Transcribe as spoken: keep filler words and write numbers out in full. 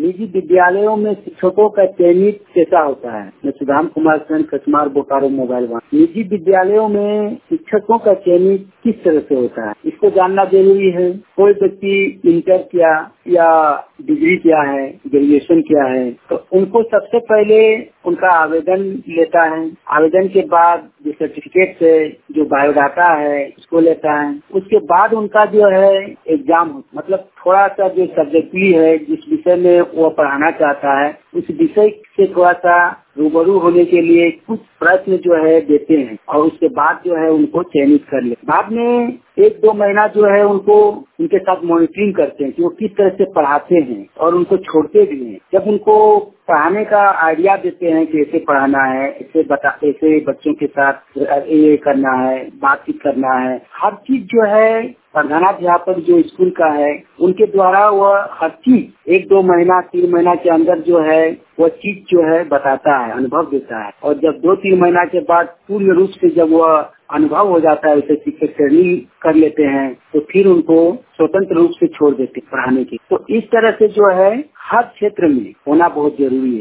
निजी विद्यालयों में शिक्षकों का चयनित कैसा होता है? मैं सुदाम कुमार सेन, कचमार, बोकारो, मोबाइल वन। निजी विद्यालयों में शिक्षकों का चयनित किस तरह से होता है, इसको जानना जरूरी है। कोई व्यक्ति इंटर किया या डिग्री किया है, ग्रेजुएशन किया है, तो उनको सबसे पहले उनका आवेदन लेता है। आवेदन के बाद जो सर्टिफिकेट से जो बायोडाटा है उसको लेता है। उसके बाद उनका जो है एग्जाम, मतलब थोड़ा सा जो सब्जेक्टली है, जिस विषय में वो पढ़ाना चाहता है उस विषय से थोड़ा सा रूबरू होने के लिए कुछ प्रश्न जो है देते हैं और उसके बाद जो है उनको चयनित कर ले। बाद में एक दो महीना जो है उनको उनके साथ मॉनिटरिंग करते हैं कि वो किस तरह से पढ़ाते हैं और उनको छोड़ते भी हैं। जब उनको पढ़ाने का आइडिया देते हैं कि ऐसे पढ़ाना है, ऐसे बता ऐसे बच्चों के साथ ये करना है, बातचीत करना है, हर चीज जो है प्रधानाध्यापक जो स्कूल का है उनके द्वारा वह हर चीज एक दो महीना तीन महीना के अंदर जो है वह चीज जो है बताता है, अनुभव देता है। और जब दो तीन महीना के बाद पूर्ण रूप से जब वह अनुभव हो जाता है, उसे शिक्षक ट्रेनिंग कर लेते हैं, तो फिर उनको स्वतंत्र रूप से छोड़ देते पढ़ाने की। तो इस तरह से जो है हर क्षेत्र में होना बहुत जरूरी है।